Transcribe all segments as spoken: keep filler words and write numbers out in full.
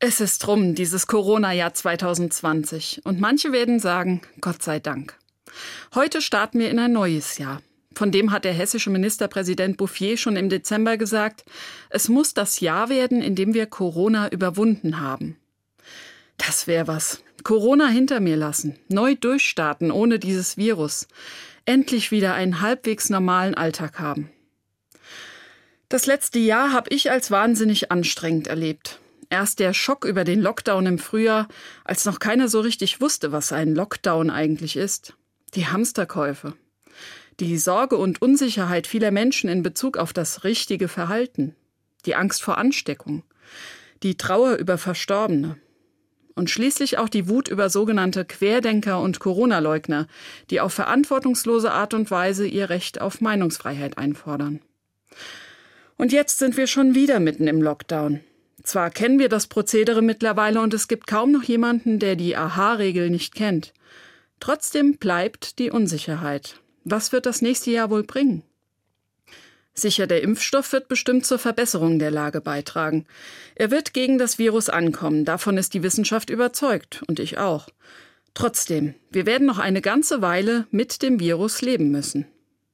Es ist rum, dieses Corona-Jahr zwanzig zwanzig. Und manche werden sagen, Gott sei Dank. Heute starten wir in ein neues Jahr. Von dem hat der hessische Ministerpräsident Bouffier schon im Dezember gesagt, es muss das Jahr werden, in dem wir Corona überwunden haben. Das wäre was. Corona hinter mir lassen, neu durchstarten ohne dieses Virus. Endlich wieder einen halbwegs normalen Alltag haben. Das letzte Jahr habe ich als wahnsinnig anstrengend erlebt. Erst der Schock über den Lockdown im Frühjahr, als noch keiner so richtig wusste, was ein Lockdown eigentlich ist. Die Hamsterkäufe. Die Sorge und Unsicherheit vieler Menschen in Bezug auf das richtige Verhalten. Die Angst vor Ansteckung. Die Trauer über Verstorbene. Und schließlich auch die Wut über sogenannte Querdenker und Corona-Leugner, die auf verantwortungslose Art und Weise ihr Recht auf Meinungsfreiheit einfordern. Und jetzt sind wir schon wieder mitten im Lockdown. Zwar kennen wir das Prozedere mittlerweile und es gibt kaum noch jemanden, der die Aha-Regel nicht kennt. Trotzdem bleibt die Unsicherheit. Was wird das nächste Jahr wohl bringen? Sicher, der Impfstoff wird bestimmt zur Verbesserung der Lage beitragen. Er wird gegen das Virus ankommen, davon ist die Wissenschaft überzeugt und ich auch. Trotzdem, wir werden noch eine ganze Weile mit dem Virus leben müssen.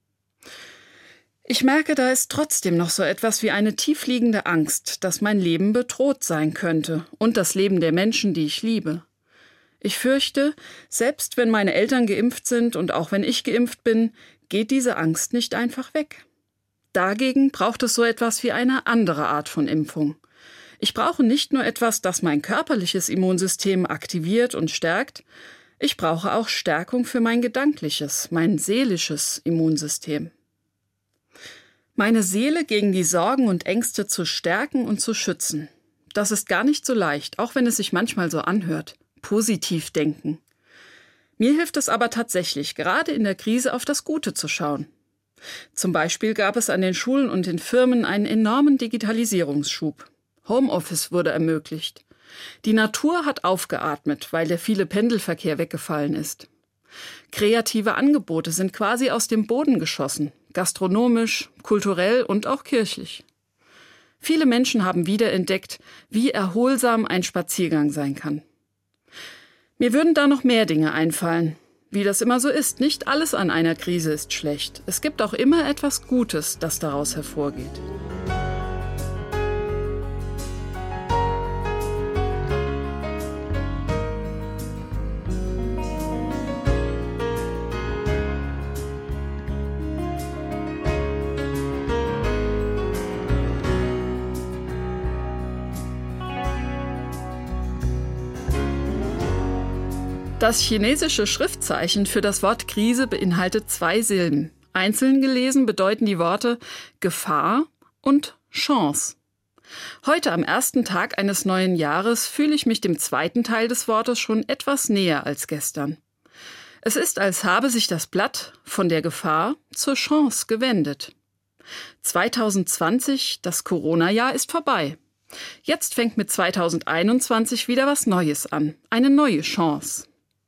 Ich merke, da ist trotzdem noch so etwas wie eine tiefliegende Angst, dass mein Leben bedroht sein könnte und das Leben der Menschen, die ich liebe. Ich fürchte, selbst wenn meine Eltern geimpft sind und auch wenn ich geimpft bin, geht diese Angst nicht einfach weg. Dagegen braucht es so etwas wie eine andere Art von Impfung. Ich brauche nicht nur etwas, das mein körperliches Immunsystem aktiviert und stärkt, ich brauche auch Stärkung für mein gedankliches, mein seelisches Immunsystem. Meine Seele gegen die Sorgen und Ängste zu stärken und zu schützen. Das ist gar nicht so leicht, auch wenn es sich manchmal so anhört. Positiv denken. Mir hilft es aber tatsächlich, gerade in der Krise auf das Gute zu schauen. Zum Beispiel gab es an den Schulen und den Firmen einen enormen Digitalisierungsschub. Homeoffice wurde ermöglicht. Die Natur hat aufgeatmet, weil der viele Pendelverkehr weggefallen ist. Kreative Angebote sind quasi aus dem Boden geschossen, gastronomisch, kulturell und auch kirchlich. Viele Menschen haben wiederentdeckt, wie erholsam ein Spaziergang sein kann. Mir würden da noch mehr Dinge einfallen. Wie das immer so ist, nicht alles an einer Krise ist schlecht. Es gibt auch immer etwas Gutes, das daraus hervorgeht. Das chinesische Schriftzeichen für das Wort Krise beinhaltet zwei Silben. Einzeln gelesen bedeuten die Worte Gefahr und Chance. Heute am ersten Tag eines neuen Jahres fühle ich mich dem zweiten Teil des Wortes schon etwas näher als gestern. Es ist, als habe sich das Blatt von der Gefahr zur Chance gewendet. zwanzig zwanzig, das Corona-Jahr, ist vorbei. Jetzt fängt mit zwanzig einundzwanzig wieder was Neues an, eine neue Chance.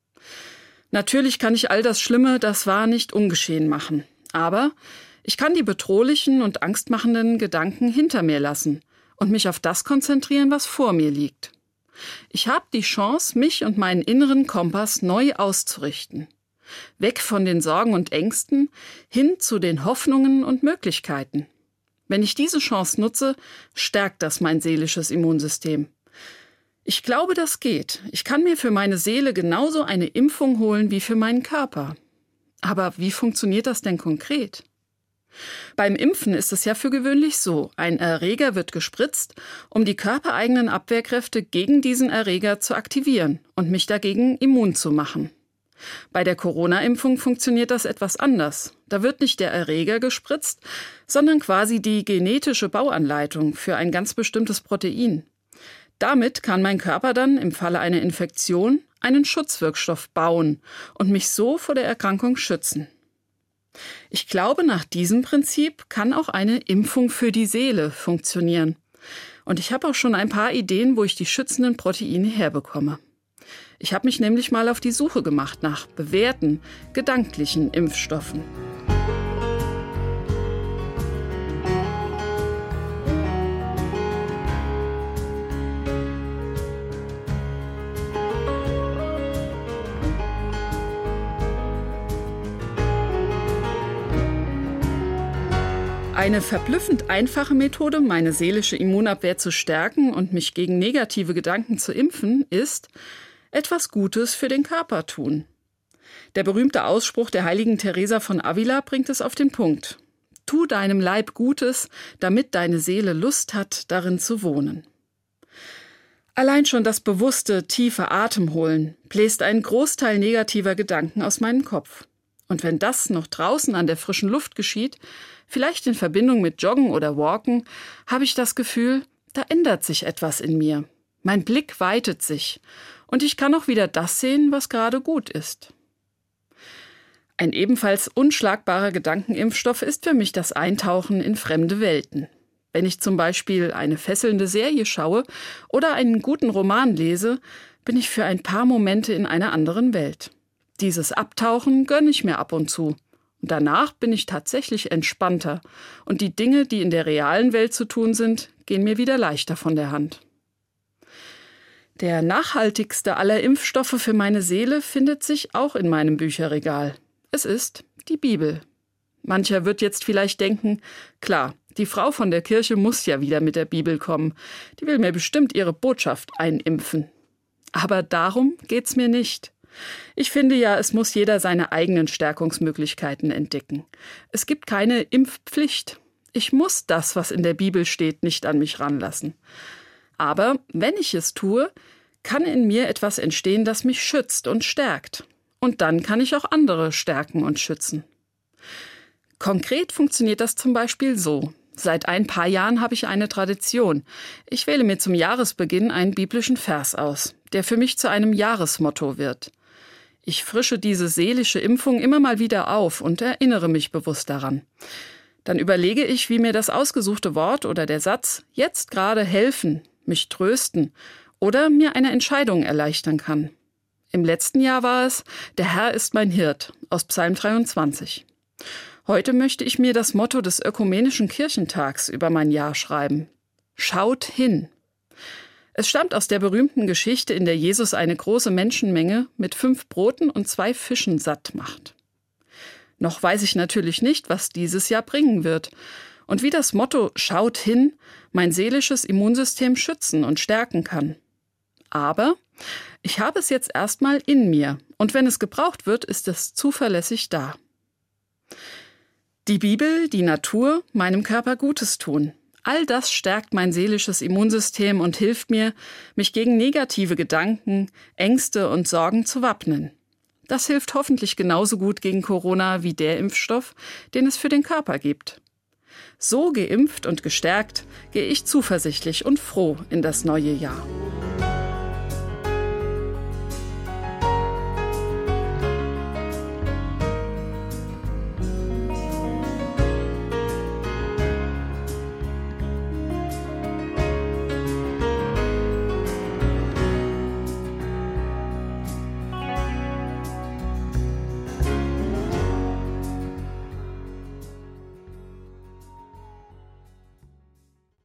Natürlich kann ich all das Schlimme, das war, nicht ungeschehen machen. Aber ich kann die bedrohlichen und angstmachenden Gedanken hinter mir lassen und mich auf das konzentrieren, was vor mir liegt. Ich habe die Chance, mich und meinen inneren Kompass neu auszurichten. Weg von den Sorgen und Ängsten, hin zu den Hoffnungen und Möglichkeiten. Wenn ich diese Chance nutze, stärkt das mein seelisches Immunsystem. Ich glaube, das geht. Ich kann mir für meine Seele genauso eine Impfung holen wie für meinen Körper. Aber wie funktioniert das denn konkret? Beim Impfen ist es ja für gewöhnlich so, ein Erreger wird gespritzt, um die körpereigenen Abwehrkräfte gegen diesen Erreger zu aktivieren und mich dagegen immun zu machen. Bei der Corona-Impfung funktioniert das etwas anders. Da wird nicht der Erreger gespritzt, sondern quasi die genetische Bauanleitung für ein ganz bestimmtes Protein. Damit kann mein Körper dann im Falle einer Infektion einen Schutzwirkstoff bauen und mich so vor der Erkrankung schützen. Ich glaube, nach diesem Prinzip kann auch eine Impfung für die Seele funktionieren. Und ich habe auch schon ein paar Ideen, wo ich die schützenden Proteine herbekomme. Ich habe mich nämlich mal auf die Suche gemacht nach bewährten, gedanklichen Impfstoffen. Eine verblüffend einfache Methode, meine seelische Immunabwehr zu stärken und mich gegen negative Gedanken zu impfen, ist, etwas Gutes für den Körper tun. Der berühmte Ausspruch der heiligen Teresa von Avila bringt es auf den Punkt. Tu deinem Leib Gutes, damit deine Seele Lust hat, darin zu wohnen. Allein schon das bewusste, tiefe Atemholen bläst einen Großteil negativer Gedanken aus meinem Kopf. Und wenn das noch draußen an der frischen Luft geschieht, vielleicht in Verbindung mit Joggen oder Walken, habe ich das Gefühl, da ändert sich etwas in mir. Mein Blick weitet sich und ich kann auch wieder das sehen, was gerade gut ist. Ein ebenfalls unschlagbarer Gedankenimpfstoff ist für mich das Eintauchen in fremde Welten. Wenn ich zum Beispiel eine fesselnde Serie schaue oder einen guten Roman lese, bin ich für ein paar Momente in einer anderen Welt. Dieses Abtauchen gönne ich mir ab und zu. Und danach bin ich tatsächlich entspannter und die Dinge, die in der realen Welt zu tun sind, gehen mir wieder leichter von der Hand. Der nachhaltigste aller Impfstoffe für meine Seele findet sich auch in meinem Bücherregal. Es ist die Bibel. Mancher wird jetzt vielleicht denken, klar, die Frau von der Kirche muss ja wieder mit der Bibel kommen. Die will mir bestimmt ihre Botschaft einimpfen. Aber darum geht's mir nicht. Ich finde ja, es muss jeder seine eigenen Stärkungsmöglichkeiten entdecken. Es gibt keine Impfpflicht. Ich muss das, was in der Bibel steht, nicht an mich ranlassen. Aber wenn ich es tue, kann in mir etwas entstehen, das mich schützt und stärkt. Und dann kann ich auch andere stärken und schützen. Konkret funktioniert das zum Beispiel so. Seit ein paar Jahren habe ich eine Tradition. Ich wähle mir zum Jahresbeginn einen biblischen Vers aus, der für mich zu einem Jahresmotto wird. Ich frische diese seelische Impfung immer mal wieder auf und erinnere mich bewusst daran. Dann überlege ich, wie mir das ausgesuchte Wort oder der Satz jetzt gerade helfen, mich trösten oder mir eine Entscheidung erleichtern kann. Im letzten Jahr war es, der Herr ist mein Hirt aus Psalm dreiundzwanzig. Heute möchte ich mir das Motto des Ökumenischen Kirchentags über mein Jahr schreiben. Schaut hin. Es stammt aus der berühmten Geschichte, in der Jesus eine große Menschenmenge mit fünf Broten und zwei Fischen satt macht. Noch weiß ich natürlich nicht, was dieses Jahr bringen wird und wie das Motto Schaut hin mein seelisches Immunsystem schützen und stärken kann. Aber ich habe es jetzt erstmal in mir und wenn es gebraucht wird, ist es zuverlässig da. Die Bibel, die Natur, meinem Körper Gutes tun. All das stärkt mein seelisches Immunsystem und hilft mir, mich gegen negative Gedanken, Ängste und Sorgen zu wappnen. Das hilft hoffentlich genauso gut gegen Corona wie der Impfstoff, den es für den Körper gibt. So geimpft und gestärkt gehe ich zuversichtlich und froh in das neue Jahr.